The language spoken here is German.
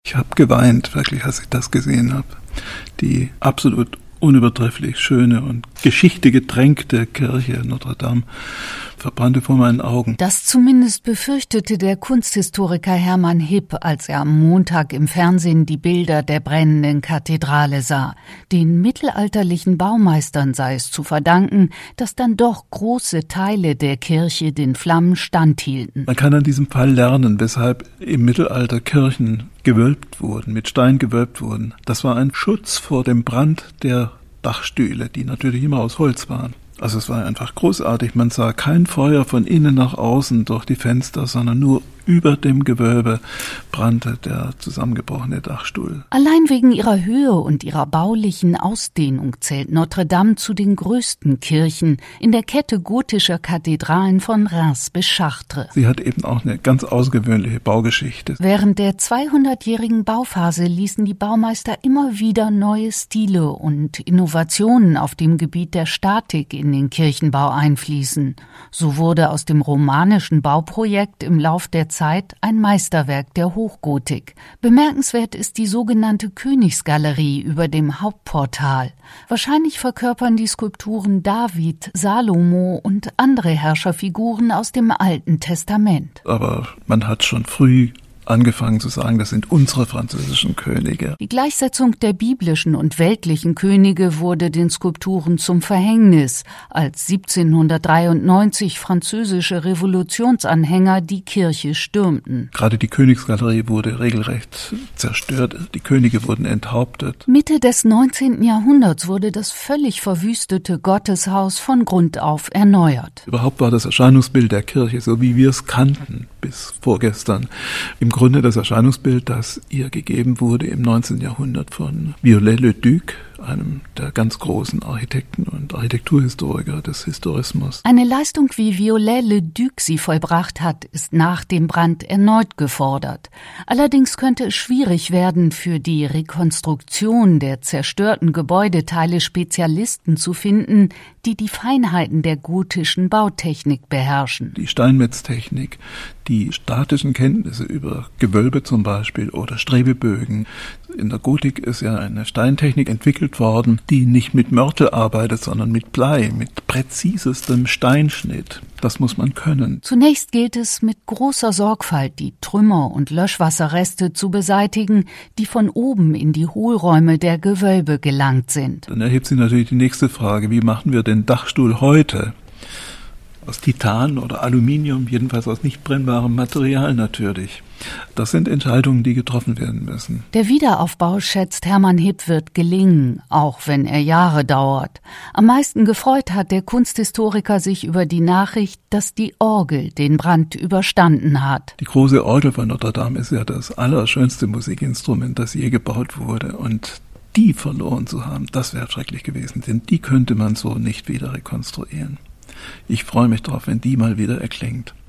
Ich habe geweint, wirklich, als ich das gesehen habe. Die absolut unübertrefflich schöne und geschichtegetränkte Kirche Notre Dame verbrannte vor meinen Augen. Das zumindest befürchtete der Kunsthistoriker Hermann Hipp, als er am Montag im Fernsehen die Bilder der brennenden Kathedrale sah. Den mittelalterlichen Baumeistern sei es zu verdanken, dass dann doch große Teile der Kirche den Flammen standhielten. Man kann an diesem Fall lernen, weshalb im Mittelalter Kirchen gewölbt wurden, mit Stein gewölbt wurden. Das war ein Schutz vor dem Brand der Dachstühle, die natürlich immer aus Holz waren. Also es war einfach großartig. Man sah kein Feuer von innen nach außen durch die Fenster, sondern nur über dem Gewölbe brannte der zusammengebrochene Dachstuhl. Allein wegen ihrer Höhe und ihrer baulichen Ausdehnung zählt Notre Dame zu den größten Kirchen in der Kette gotischer Kathedralen von Reims bis Chartres. Sie hat eben auch eine ganz außergewöhnliche Baugeschichte. Während der 200-jährigen Bauphase ließen die Baumeister immer wieder neue Stile und Innovationen auf dem Gebiet der Statik in den Kirchenbau einfließen. So wurde aus dem romanischen Bauprojekt im Lauf der Zeit ein Meisterwerk der Hochgotik. Bemerkenswert ist die sogenannte Königsgalerie über dem Hauptportal. Wahrscheinlich verkörpern die Skulpturen David, Salomo und andere Herrscherfiguren aus dem Alten Testament. Aber man hat schon früh angefangen zu sagen, das sind unsere französischen Könige. Die Gleichsetzung der biblischen und weltlichen Könige wurde den Skulpturen zum Verhängnis, als 1793 französische Revolutionsanhänger die Kirche stürmten. Gerade die Königsgalerie wurde regelrecht zerstört, die Könige wurden enthauptet. Mitte des 19. Jahrhunderts wurde das völlig verwüstete Gotteshaus von Grund auf erneuert. Überhaupt war das Erscheinungsbild der Kirche, so wie wir es kannten bis vorgestern, im Grunde das Erscheinungsbild, das ihr gegeben wurde im 19. Jahrhundert von Viollet-le-Duc, einem der ganz großen Architekten und Architekturhistoriker des Historismus. Eine Leistung, wie Viollet-le-Duc sie vollbracht hat, ist nach dem Brand erneut gefordert. Allerdings könnte es schwierig werden, für die Rekonstruktion der zerstörten Gebäudeteile Spezialisten zu finden, die die Feinheiten der gotischen Bautechnik beherrschen. Die Steinmetztechnik, die statischen Kenntnisse über Gewölbe zum Beispiel oder Strebebögen. In der Gotik ist ja eine Steintechnik entwickelt worden, die nicht mit Mörtel arbeitet, sondern mit Blei, mit präzisestem Steinschnitt. Das muss man können. Zunächst gilt es, mit großer Sorgfalt die Trümmer und Löschwasserreste zu beseitigen, die von oben in die Hohlräume der Gewölbe gelangt sind. Dann erhebt sich natürlich die nächste Frage, wie machen wir den Dachstuhl heute? Aus Titan oder Aluminium, jedenfalls aus nicht brennbarem Material natürlich. Das sind Entscheidungen, die getroffen werden müssen. Der Wiederaufbau, schätzt Hermann Hipp, wird gelingen, auch wenn er Jahre dauert. Am meisten gefreut hat der Kunsthistoriker sich über die Nachricht, dass die Orgel den Brand überstanden hat. Die große Orgel von Notre Dame ist ja das allerschönste Musikinstrument, das je gebaut wurde. Und die verloren zu haben, das wäre schrecklich gewesen, denn die könnte man so nicht wieder rekonstruieren. Ich freue mich drauf, wenn die mal wieder erklingt.